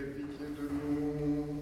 pitié de nous.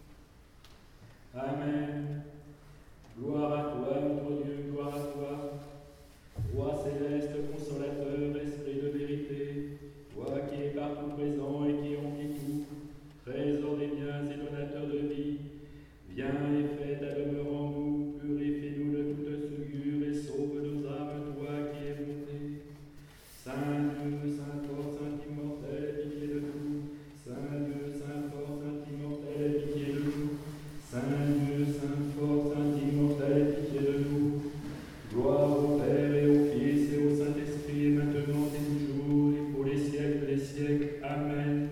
Amen. Gloire à toi, notre Dieu, gloire à toi. Roi céleste, consolateur, esprit de vérité, toi qui es partout présent et qui remplis tout, trésor des biens et donateur de vie, viens et fais ta demeure en nous, purifie-nous de toute souillure et sauve nos âmes, toi qui es bonté. Saint Dieu, Saint fort, Saint immortel, pitié de nous. Saint Dieu, Saint fort, Saint immortel, pitié de nous. Saint Dieu, Saint fort, Saint immortel, pitié de nous. Gloire au Père et au Fils et au Saint-Esprit, maintenant et toujours, et pour les siècles des siècles. Amen.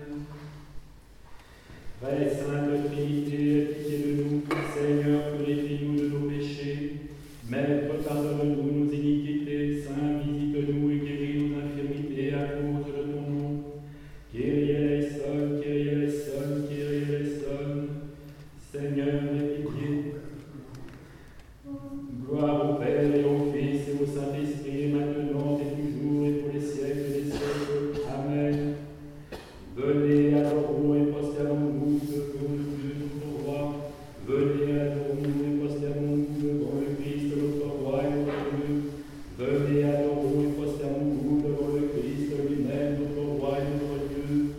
Très sainte Trinité, pitié de nous. Seigneur, purifie-nous de nos péchés. Maître, pardonne-nous nos iniquités. Saint, visite-nous et guéris nos infirmités à cause de ton nom. Kyrie eleison, Kyrie eleison, Kyrie eleison. Seigneur, aie pitié. Gloire au Père et au Fils et au Saint-Esprit, maintenant et toujours et pour les siècles des siècles. Amen. Venez, adorons et prosternons-nous devant le Dieu, notre roi. Venez, adorons-nous et prosternons-nous devant le Christ, notre roi et notre Dieu. Venez, adorons et prosternons-nous devant le Christ lui-même, notre roi et notre Dieu.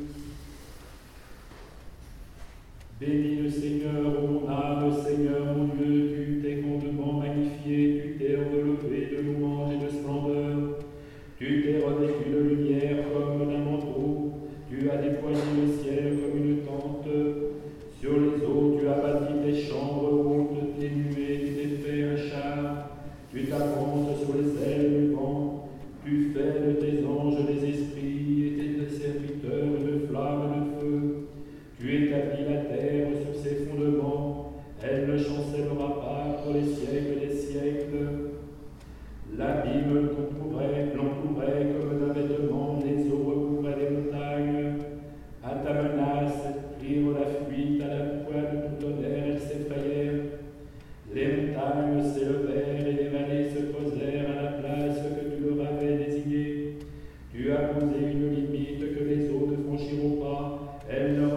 Bénis le Seigneur, ô mon âme, Seigneur, mon Dieu, tu t'es grandement magnifié, tu t'es relevé de louange et de splendeur. Tu t'es revêtu de lumière comme d'un manteau, tu as déployé le ciel comme une tente. Sur les eaux, tu as bâti tes chambres hautes, tes nuées, tu t'es fait un char. Tu t'avances sur les ailes du vent, tu fais de tes anges des esprits et tes serviteurs de flammes de feu. Tu établis la terre sur ses fondements, elle ne chancellera pas pour les siècles des siècles. L'abîme l'encouvrait comme d'un vêtement, les eaux recouvraient les montagnes. À ta menace, prirent la fuite, à la pointe de ton tonnerre, elles s'effrayèrent. Les montagnes s'élevèrent et les vallées se posèrent à la place que tu leur avais désignée. Tu as posé une limite que les eaux ne franchiront pas, elles ne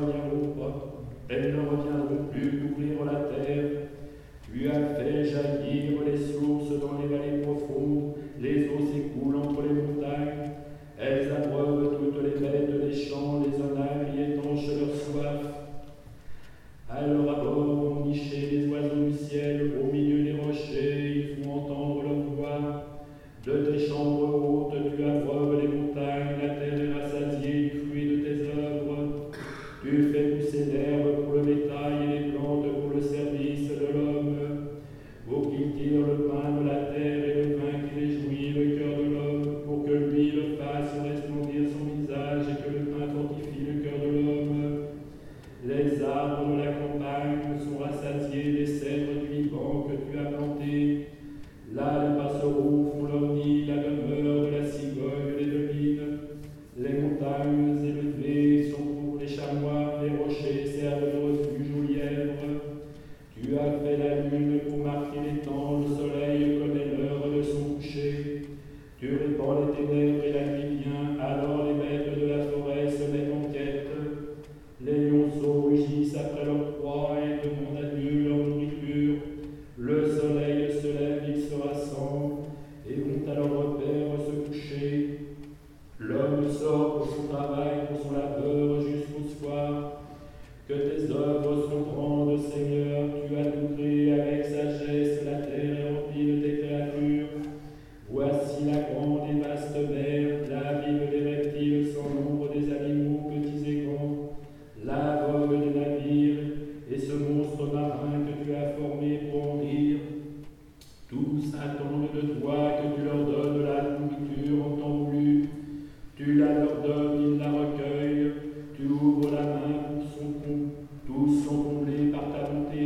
reviendront plus couvrir la terre. Tu as fait jaillir les sources dans les vallées profondes, les eaux s'écoulent entre les montagnes. Elles abreuvent toutes les bêtes des champs, les onagres y étanchent leur soif. À leur abord ont niché les oiseaux du ciel, au milieu des rochers, ils font entendre leur voix. De tes chambres hautes, tu abreuves les montagnes, la terre est rassasiée du fruit de tes œuvres. Tu fais pousser l'herbe pour le bétail et les plantes pour le service de l'homme, pour qu'il tire le pain de la terre et le vin qui réjouit le cœur de l'homme, pour que l'huile fasse resplendir son visage et que le pain fortifie le cœur de l'homme. Les arbres de la campagne sont rassasiés des cèdres du vivant que tu as plantés. Là, les passereaux font leur nid, la demeure de la cigogne des dolines. Les montagnes élevées sont pour les chamois, les rochers servent de refuge aux lièvres. Tu as fait la lune pour marquer les temps, le soleil connaît l'heure de son coucher. Tu répands les ténèbres et la nuit vient, alors les bêtes de la forêt se mettent en quête. Les lionceaux rugissent après leur proie et demandent à Dieu leur nourriture. Le soleil se lève, ils se rassemblent et vont à leur repère se coucher. L'homme sort pour son travail, pour son labeur jusqu'au soir. Que tes œuvres sont grandes, Seigneur, tu as tout créé avec sagesse, la terre est remplie de tes créatures. Voici la grande et vaste mer, l'abîme des reptiles sans nombre, des animaux petits et grands, la vogue des navires et ce monstre marin que tu as formé pour en rire. Tous attendent de toi que tu leur donnes la nourriture en temps voulu. Tu la leur donnes, ils la recueillent. Tu ouvres la main pour son compte. Tous sont comblés par ta bonté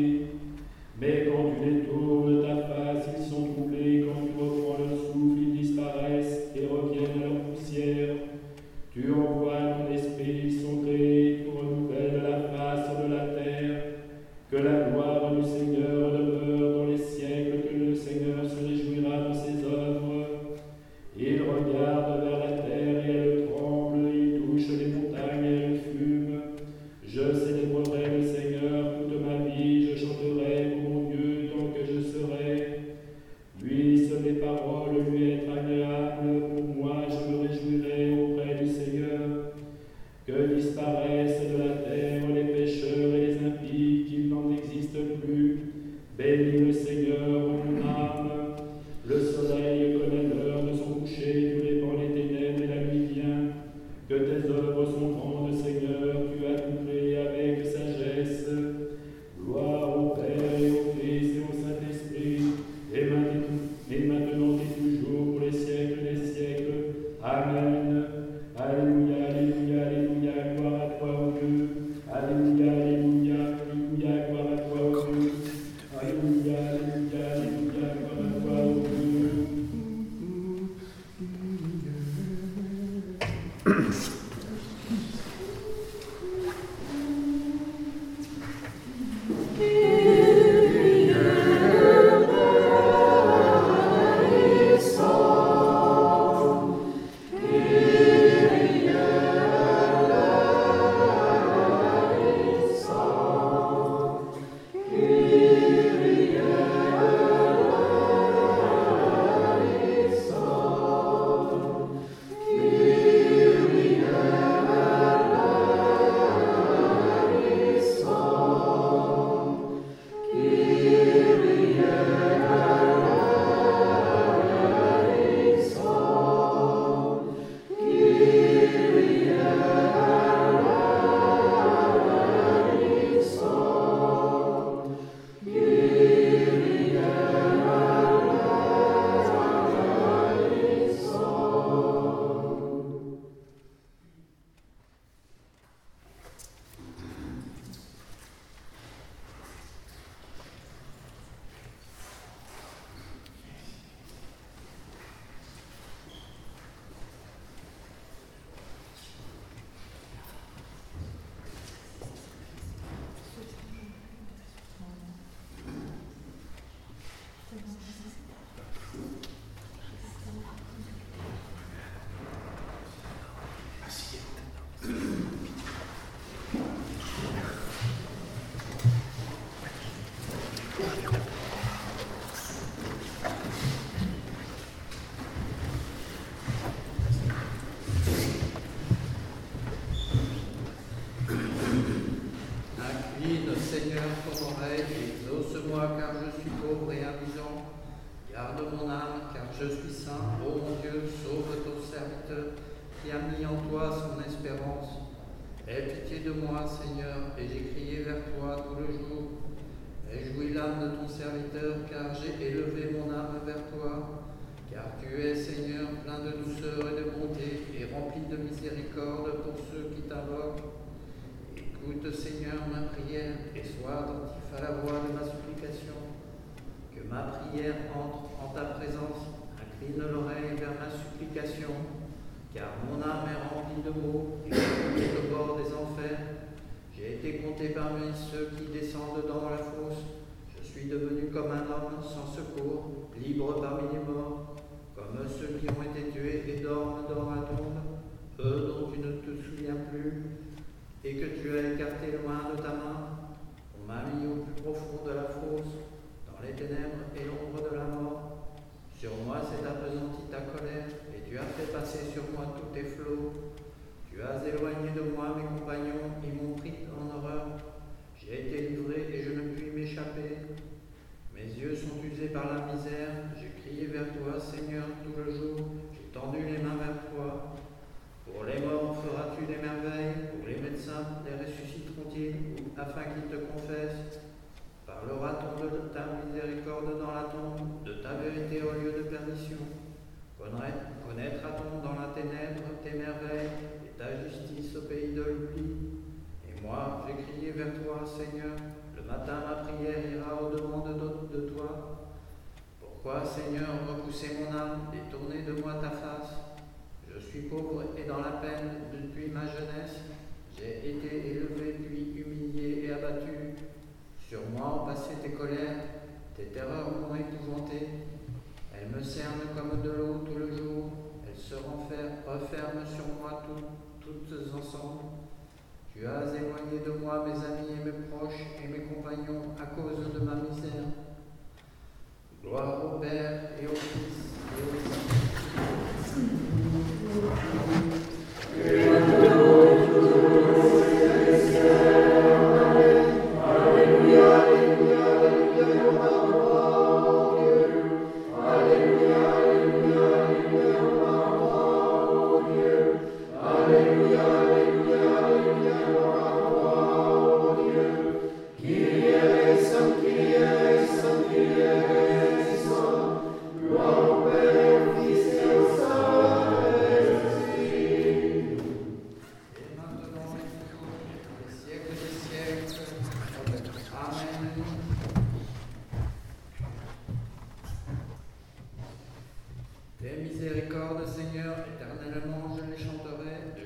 Tes miséricordes, Seigneur, éternellement je les chanterai, de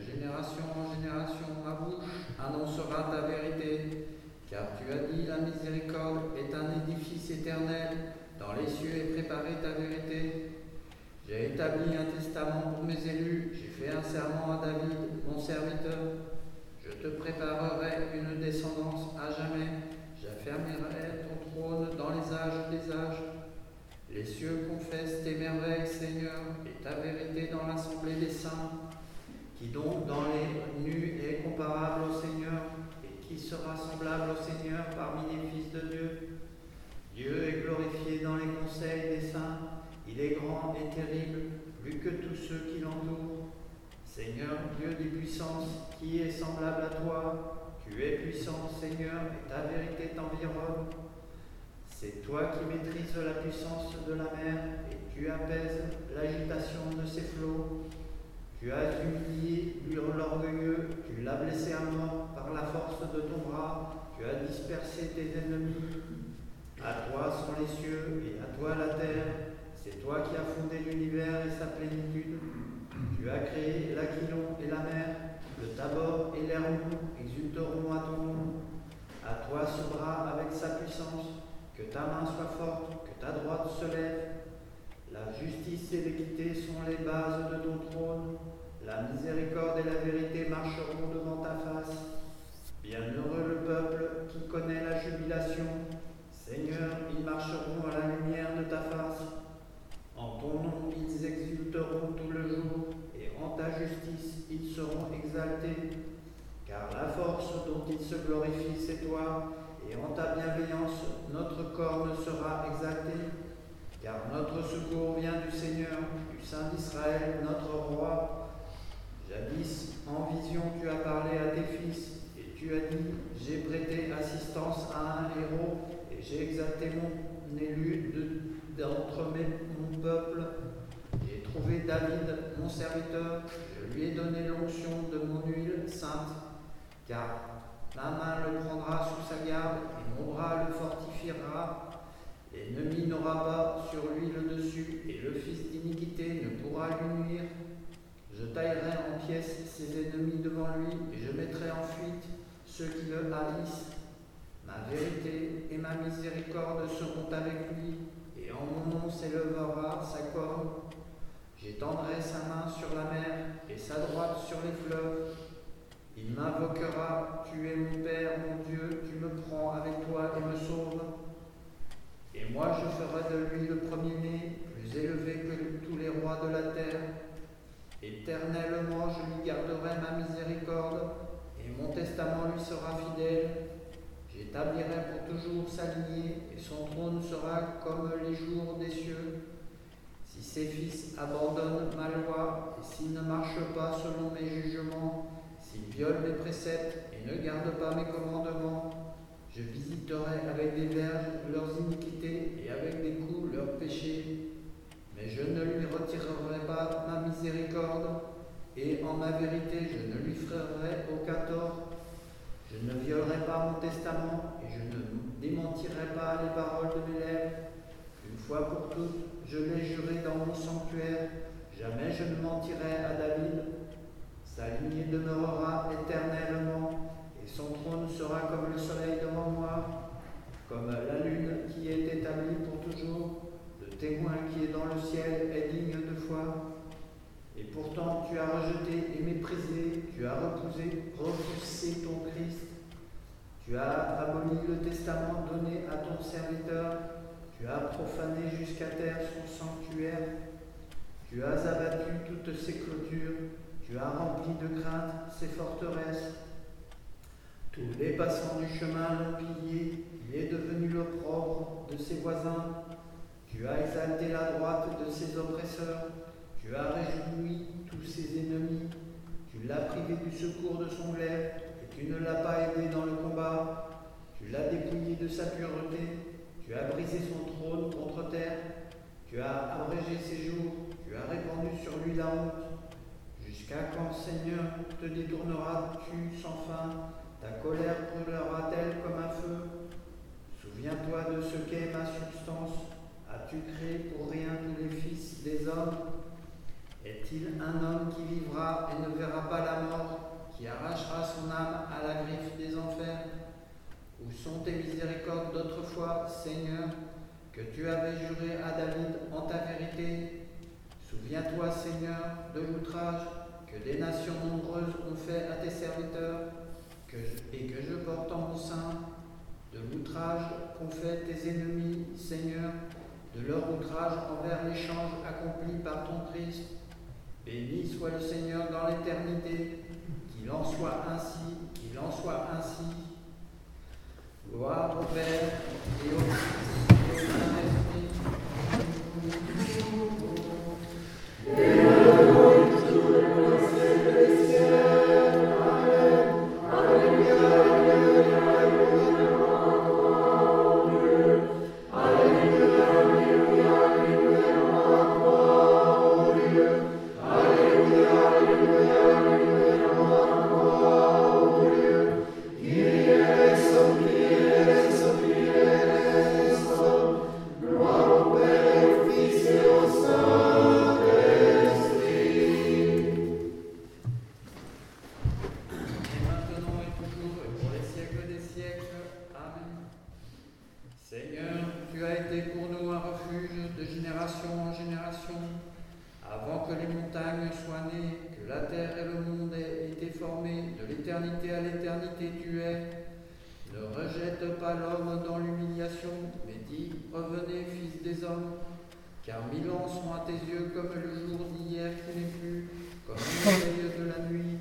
sera ta vérité. Car tu as dit, la miséricorde est un édifice éternel, dans les cieux est préparée ta vérité. J'ai établi un testament pour mes élus, j'ai fait un serment à David, mon serviteur. Je te préparerai une descendance à jamais, j'affermirai ton trône dans les âges des âges. Les cieux confessent tes merveilles, Seigneur, et ta vérité dans l'assemblée des saints. Qui donc dans les nus est comparable au Seigneur, et qui sera semblable au Seigneur parmi les fils de Dieu? Dieu est glorifié dans les conseils des saints, il est grand et terrible, plus que tous ceux qui l'entourent. Seigneur, Dieu des puissances, qui est semblable à toi? Tu es puissant, Seigneur, et ta vérité t'environne. C'est toi qui maîtrises la puissance de la mer, et tu apaises l'agitation de ses flots. Tu as humilié l'orgueilleux, tu l'as blessé à mort par la force de ton bras, tu as dispersé tes ennemis. À toi sont les cieux et à toi la terre, c'est toi qui as fondé l'univers et sa plénitude. Tu as créé l'Aquilon et la mer, le Tabor et l'Hermon exulteront à ton nom. À toi ce bras avec sa puissance, que ta main soit forte, que ta droite se lève. La justice et l'équité sont les bases de ton trône. La miséricorde et la vérité marcheront devant ta face. Bienheureux le peuple qui connaît la jubilation. Seigneur, ils marcheront à la lumière de ta face. En ton nom, ils exulteront tout le jour, et en ta justice, ils seront exaltés. Car la force dont ils se glorifient, c'est toi, et en ta bienveillance, notre corps ne sera exalté. Car notre secours vient du Seigneur, du Saint d'Israël, notre roi. Jadis, en vision, tu as parlé à tes fils, et tu as dit, j'ai prêté assistance à un héros, et j'ai exalté mon élu d'entre mon peuple. J'ai trouvé David, mon serviteur, je lui ai donné l'onction de mon huile sainte, car ma main le prendra sous sa garde, et mon bras le fortifiera. L'ennemi n'aura pas sur lui le dessus, et le fils d'iniquité ne pourra lui nuire. Je taillerai en pièces ses ennemis devant lui, et je mettrai en fuite ceux qui le haïssent. Ma vérité et ma miséricorde seront avec lui, et en mon nom s'élèvera sa corne. J'étendrai sa main sur la mer, et sa droite sur les fleuves. Il m'invoquera, tu es mon Père, mon Dieu, tu me prends avec toi et me sauves. Et moi je ferai de lui le premier-né, plus élevé que tous les rois de la terre. Éternellement je lui garderai ma miséricorde, et mon testament lui sera fidèle. J'établirai pour toujours sa lignée, et son trône sera comme les jours des cieux. Si ses fils abandonnent ma loi, et s'ils ne marchent pas selon mes jugements, s'ils violent mes préceptes et ne gardent pas mes commandements, je visiterai avec des verges leurs iniquités et avec des coups leurs péchés. Mais je ne lui retirerai pas ma miséricorde, et en ma vérité je ne lui ferai aucun tort. Je ne violerai pas mon testament, et je ne démentirai pas les paroles de mes lèvres. Une fois pour toutes, je l'ai juré dans mon sanctuaire, jamais je ne mentirai à David. Sa lignée demeurera éternellement, et son trône sera comme le soleil devant moi, comme la lune qui est établie pour toujours. Le témoin qui est dans le ciel est digne de foi. Et pourtant tu as rejeté et méprisé, tu as repoussé ton Christ. Tu as aboli le testament donné à ton serviteur, tu as profané jusqu'à terre son sanctuaire. Tu as abattu toutes ses clôtures, tu as rempli de crainte ses forteresses. Tous les passants du chemin l'ont pillé, il est devenu l'opprobre de ses voisins. Tu as exalté la droite de ses oppresseurs, tu as réjoui tous ses ennemis. Tu l'as privé du secours de son glaive, et tu ne l'as pas aidé dans le combat. Tu l'as dépouillé de sa pureté, tu as brisé son trône contre terre. Tu as abrégé ses jours, tu as répandu sur lui la honte. Jusqu'à quand, Seigneur, te détourneras-tu sans fin? Ta colère brûlera-t-elle comme un feu? Souviens-toi de ce qu'est ma substance. As-tu créé pour rien tous les fils des hommes? Est-il un homme qui vivra et ne verra pas la mort, qui arrachera son âme à la griffe des enfers? sont tes miséricordes d'autrefois, Seigneur, que tu avais juré à David en ta vérité. Souviens-toi, Seigneur, de l'outrage que des nations nombreuses ont fait à tes serviteurs, et que je porte en mon sein, de l'outrage qu'ont fait tes ennemis, Seigneur, de leur outrage envers l'échange accompli par ton Christ. Béni soit le Seigneur dans l'éternité, qu'il en soit ainsi, qu'il en soit ainsi. Gloire au Père et au Fils et au Saint-Esprit. Car 1000 ans sont à tes yeux comme le jour d'hier qui n'est plus, comme le soleil de la nuit.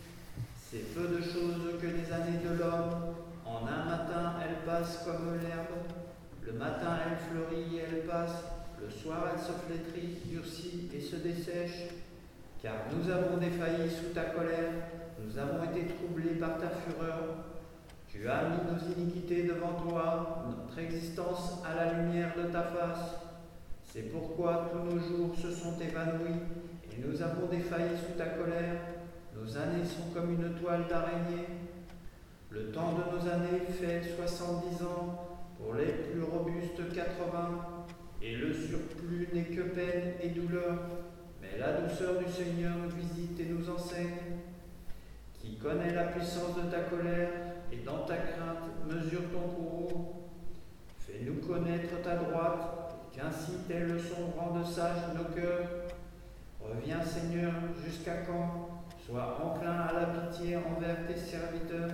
C'est peu de choses que les années de l'homme. En un matin, elles passent comme l'herbe. Le matin, elle fleurit et elle passe. Le soir, elle se flétrit, durcit et se dessèche. Car nous avons défailli sous ta colère. Nous avons été troublés par ta fureur. Tu as mis nos iniquités devant toi, notre existence à la lumière de ta face. C'est pourquoi tous nos jours se sont évanouis et nous avons défailli sous ta colère. Nos années sont comme une toile d'araignée. Le temps de nos années fait 70 ans, pour les plus robustes 80, et le surplus n'est que peine et douleur. Mais la douceur du Seigneur nous visite et nous enseigne. Qui connaît la puissance de ta colère et dans ta crainte mesure ton courroux. Fais-nous connaître ta droite, qu'ainsi tes leçons rendent sages nos cœurs. Reviens, Seigneur, jusqu'à quand? Sois enclin à la pitié envers tes serviteurs.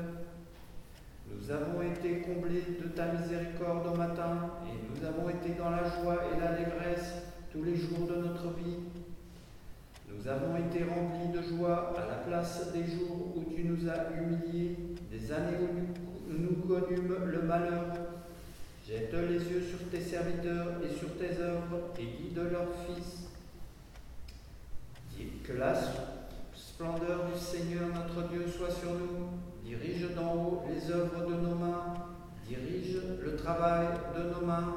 Nous avons été comblés de ta miséricorde au matin, et nous avons été dans la joie et l'allégresse tous les jours de notre vie. Nous avons été remplis de joie à la place des jours où tu nous as humiliés, des années où nous connûmes le malheur. Jette les yeux sur tes serviteurs et sur tes œuvres et guide leurs fils. Que la splendeur du Seigneur notre Dieu soit sur nous. Dirige d'en haut les œuvres de nos mains. Dirige le travail de nos mains.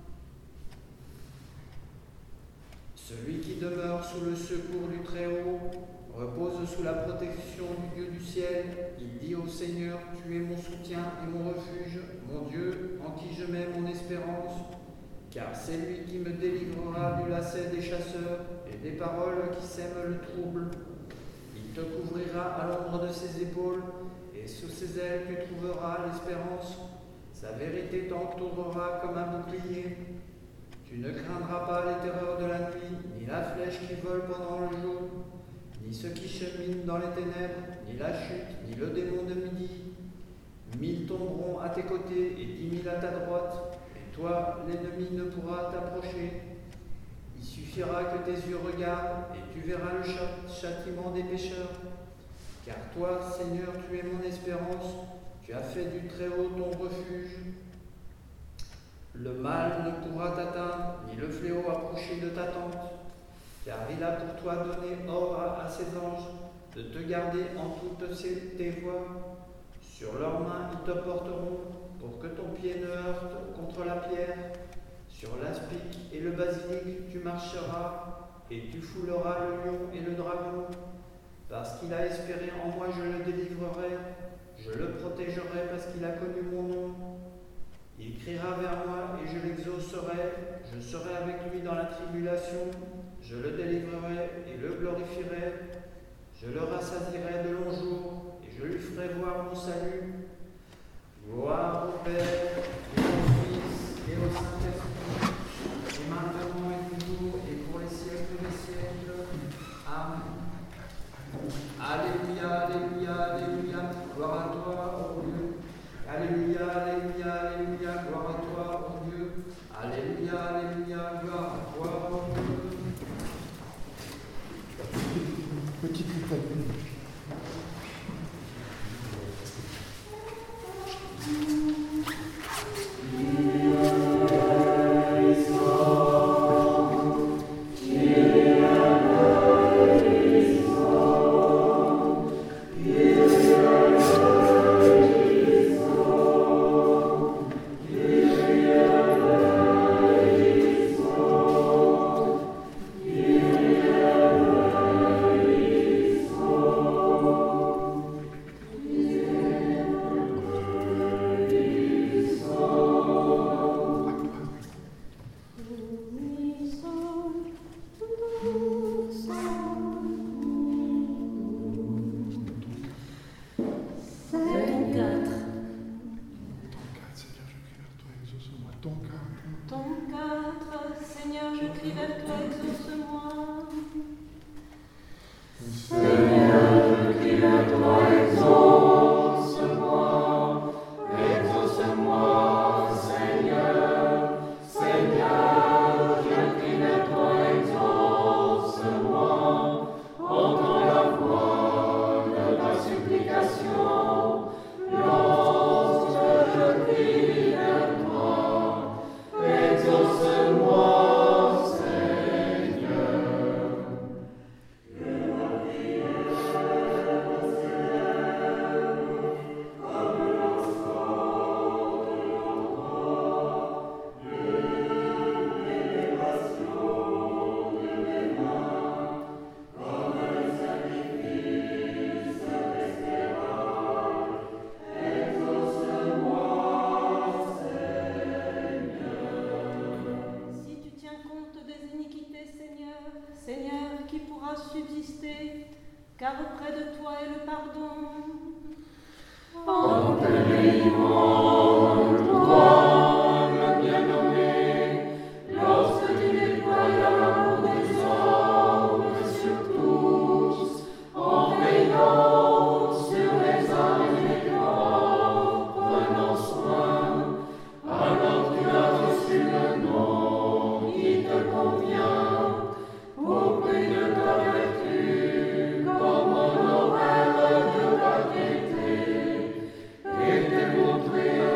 Celui qui demeure sous le secours du Très-Haut repose sous la protection du Dieu du ciel. Il dit au Seigneur, tu es mon soutien et mon refuge, mon Dieu en qui je mets mon espérance. Car c'est lui qui me délivrera du lacet des chasseurs et des paroles qui sèment le trouble. Il te couvrira à l'ombre de ses épaules, et sous ses ailes tu trouveras l'espérance. Sa vérité t'entourera comme un bouclier. Tu ne craindras pas les terreurs de la nuit, ni la flèche qui vole pendant le jour, ni ceux qui cheminent dans les ténèbres, ni la chute, ni le démon de midi. 1000 tomberont à tes côtés et 10 000 à ta droite, et toi, l'ennemi ne pourra t'approcher. Il suffira que tes yeux regardent, et tu verras le châtiment des pécheurs. Car toi, Seigneur, tu es mon espérance, tu as fait du Très-Haut ton refuge. Le mal ne pourra t'atteindre, ni le fléau approcher de ta tente, car il a pour toi donné ordre à ses anges de te garder en toutes tes voies. Sur leurs mains ils te porteront, pour que ton pied ne heurte contre la pierre. Sur l'aspic et le basilic tu marcheras, et tu fouleras le lion et le dragon. Parce qu'il a espéré en moi, je le délivrerai, je le protégerai parce qu'il a connu mon nom. Il criera vers moi et je l'exaucerai, je serai avec lui dans la tribulation, je le délivrerai et le glorifierai, je le rassasierai de longs jours et je lui ferai voir mon salut. Gloire au Père, et au Fils, et au Saint-Esprit, et maintenant et toujours, et pour les siècles des siècles. Amen. Alléluia, Alléluia, Alléluia, gloire à toi, ô Dieu. Alléluia, Alléluia, Alléluia, gloire à toi, ô Dieu. Alléluia, Alléluia, gloire à toi, ô Dieu. Petite litanie. Car auprès de toi est le pardon. Toi, le bien-nommé, lorsque tu déploies l'amour des hommes sur tous, en veillant sur les âmes et les corps, prenant soin, alors tu as reçu le nom qui te convient, au prix de ta vertu, comme un horaire de la gaieté, et démontrer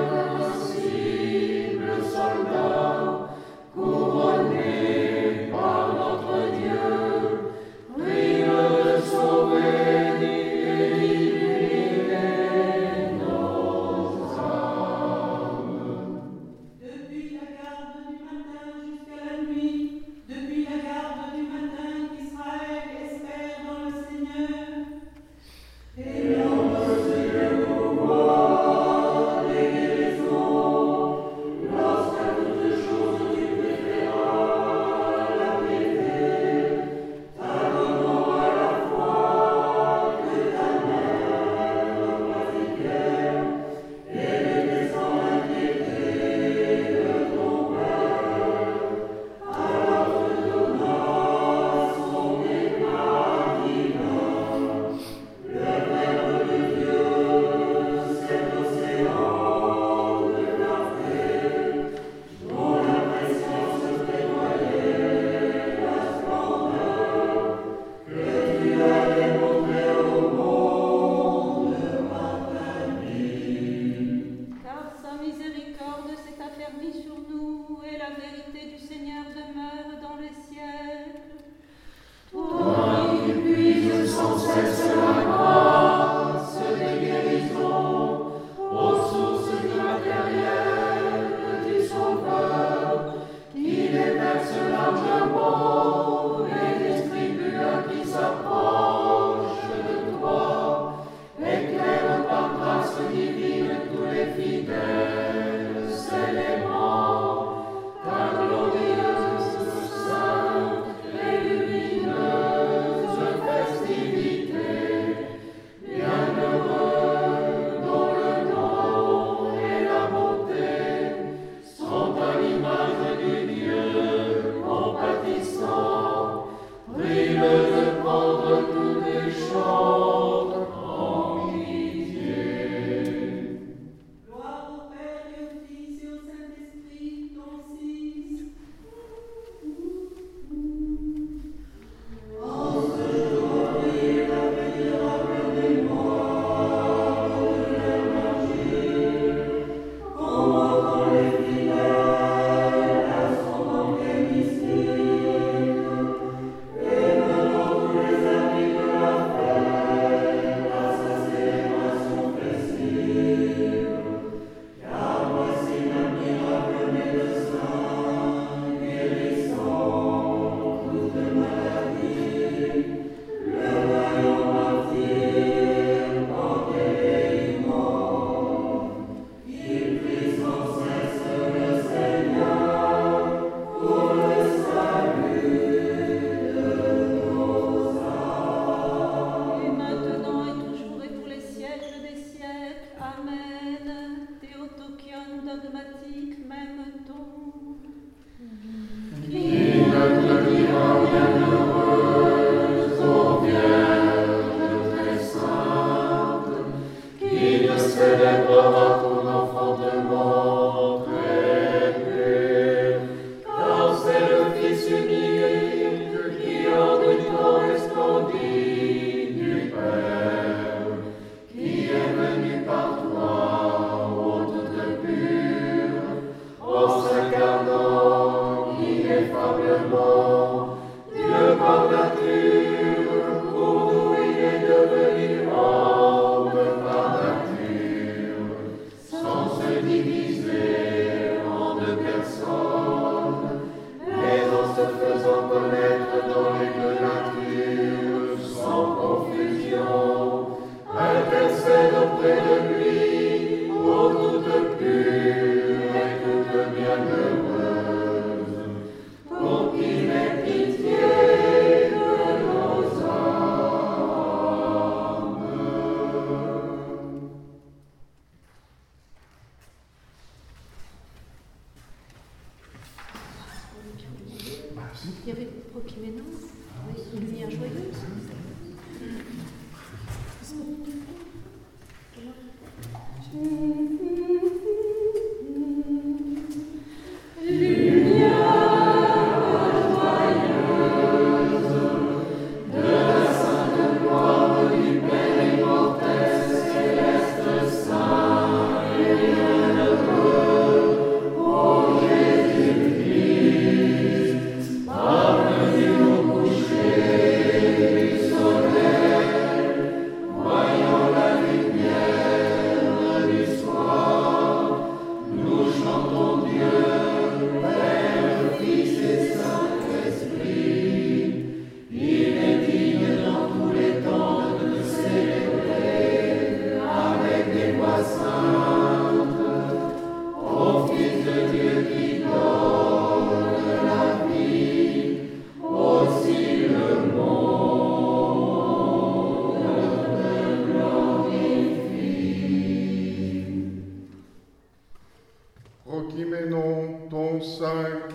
5.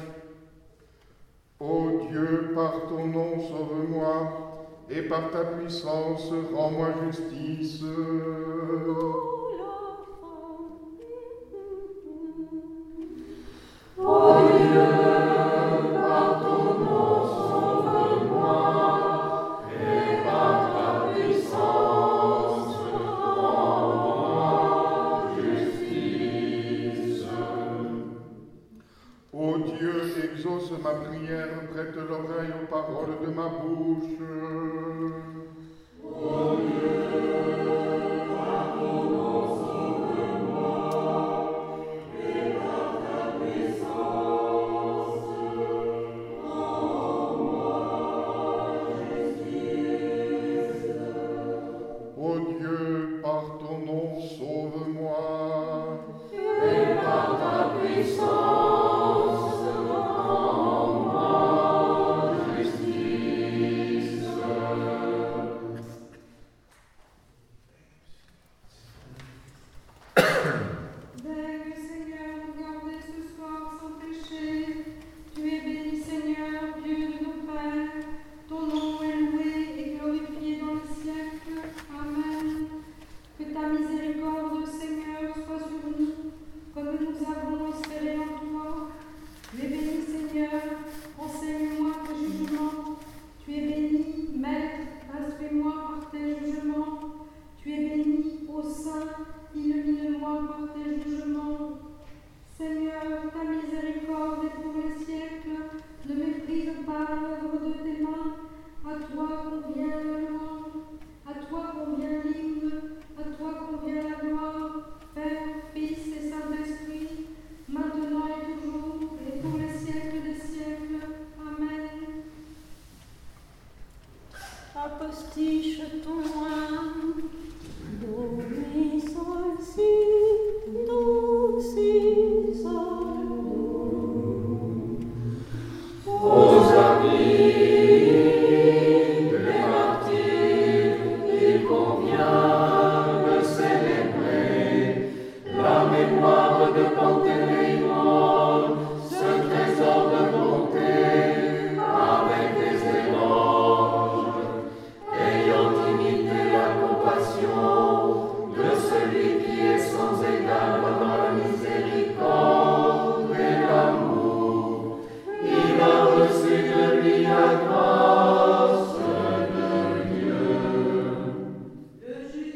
Ô Dieu, par ton nom, sauve-moi, et par ta puissance, rends-moi justice. Ô Dieu, par ton nom, sauve-moi, et par ta puissance, rends-moi justice. Ô Dieu, exauce ma prière, prête l'oreille aux paroles de ma bouche. Ô Dieu, par ton nom, sauve-moi, et par ta puissance, rends-moi justice. Ô Dieu, par ton nom, sauve-moi, Et par ta puissance, rends-moi justice. Daigne, Seigneur, nous garder ce soir sans péché. Tu es béni, Seigneur, Dieu de nos pères. Ton nom est loué et glorifié dans les siècles. Amen. Que ta miséricorde, Seigneur, soit sur nous, comme nous avons espéré en toi. Tu es béni, Seigneur, enseigne-moi tes jugements. Tu es béni, Maître, instruis-moi par tes jugements. Tu es béni, ô Saint, illumine-moi par tes jugements. Seigneur, ta miséricorde est pour les siècles. Ne méprise pas l'œuvre de tes mains. À toi convient la louange, à toi convient l'hymne, à toi convient la gloire, Père, Fils et Saint-Esprit, maintenant et toujours, et pour les siècles des siècles. Amen. Apostiche ton âme, do, mi, sol, si, do, si, sol, do. Aux amis des martyrs, il convient de célébrer la mémoire de Panthélémon, ce trésor de bonté avec des éloges, ayant imité la compassion de celui qui est sans égal dans la miséricorde et l'amour. Il a reçu de lui la grâce de Dieu. Le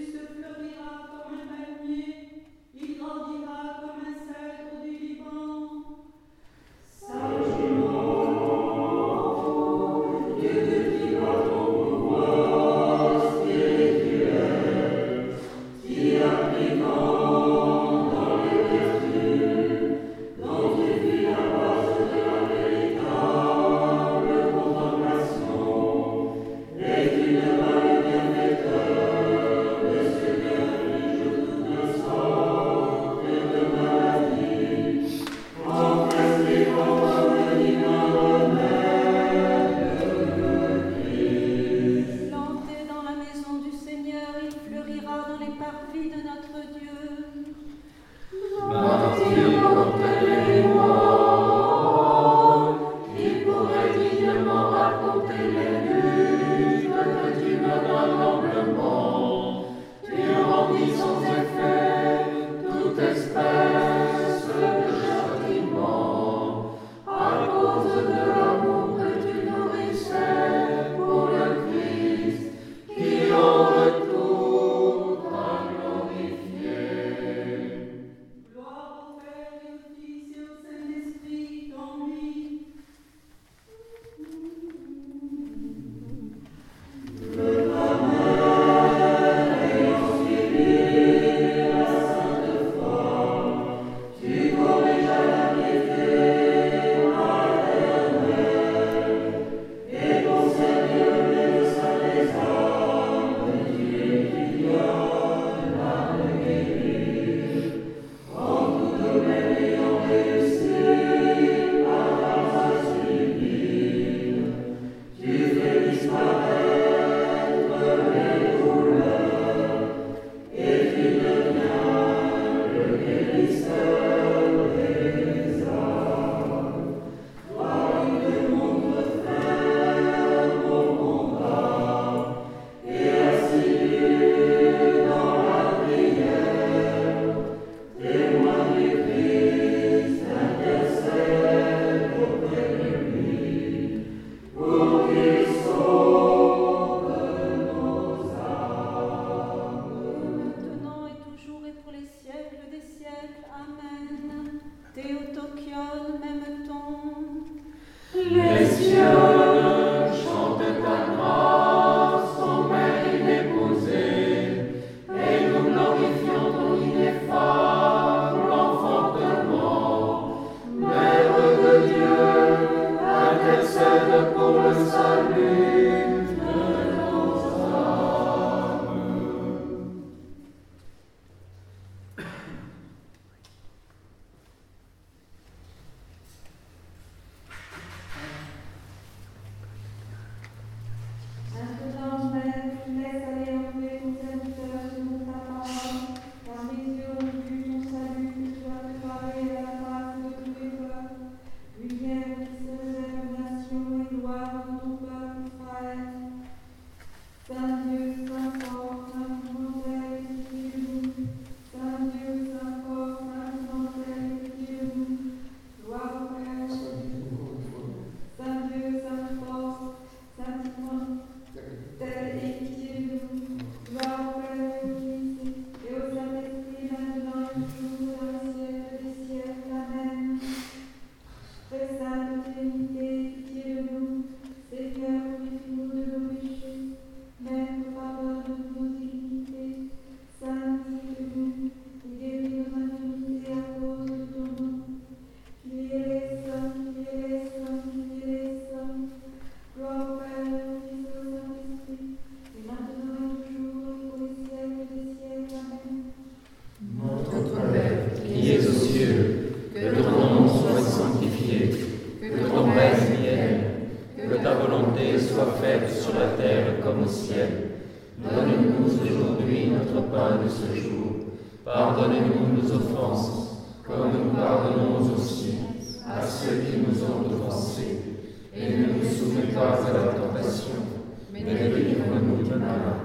Donne-nous aujourd'hui notre pain de ce jour. Pardonnez-nous nos offenses, comme nous pardonnons aussi à ceux qui nous ont offensés. Et ne nous soumets pas à la tentation, mais délivre-nous du mal.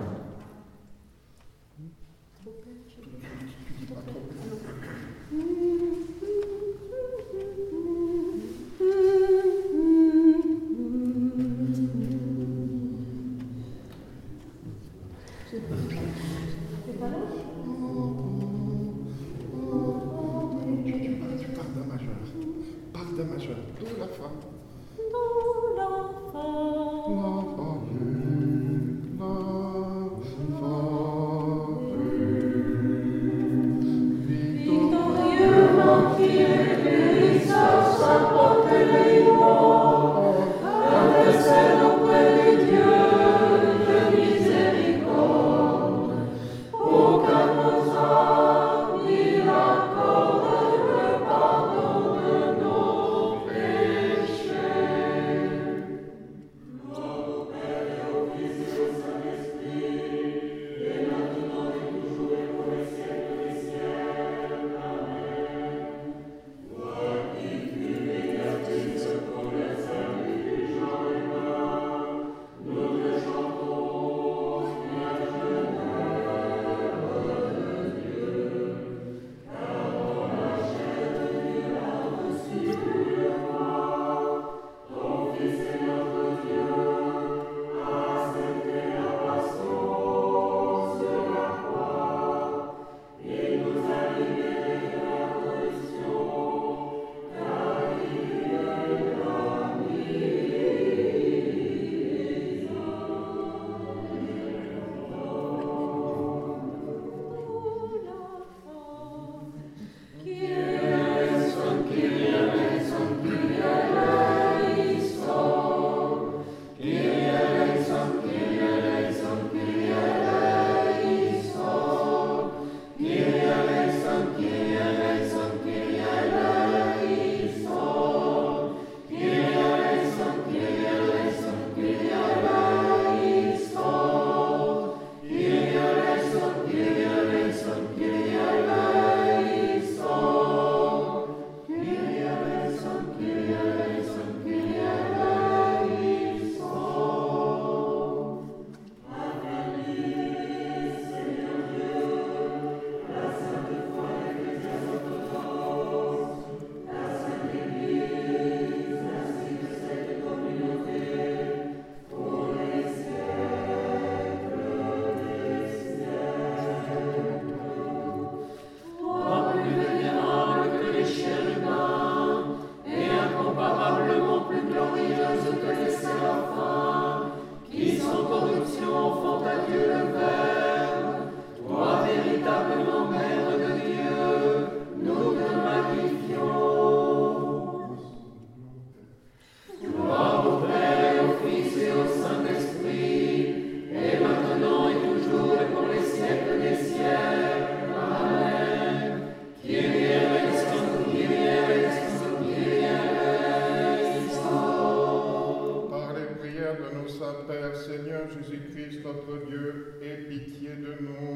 Part majeur, do la fa. Do la fa. La fa la fa Victorieusement qui est Christos a porté les morts, intercède auprès de Dieu de miséricorde. Aucun de nos âmes il accorde le pardon de nos péchés. Gloire au Père et au Fils et au Saint-Esprit, et maintenant et toujours et pour les siècles des siècles. Amen. Toi qui fus médiatrice pour le salut du genre humain, nous te chantons, Vierge Mère de Dieu, car ton achète du âme sur le roi, ton Fils est notre Dieu, a accepté la passion sur la croix, et nous a libérés de la corruption, car il est la Toi plus vénérable que les chérubins, et incomparablement plus glorieuse que les séraphins, qui sans corruption font à Dieu le Verbe, toi véritablement Mère de Dieu, nous te magnifions. Gloire au Père et au Fils et au Saint-Esprit, et maintenant et toujours et pour les siècles des siècles. Amen. Kyrie eleison, Kyrie eleison, Kyrie eleison. Par les prières de nos saints Pères, Seigneur Jésus-Christ, notre Dieu, aie pitié de nous.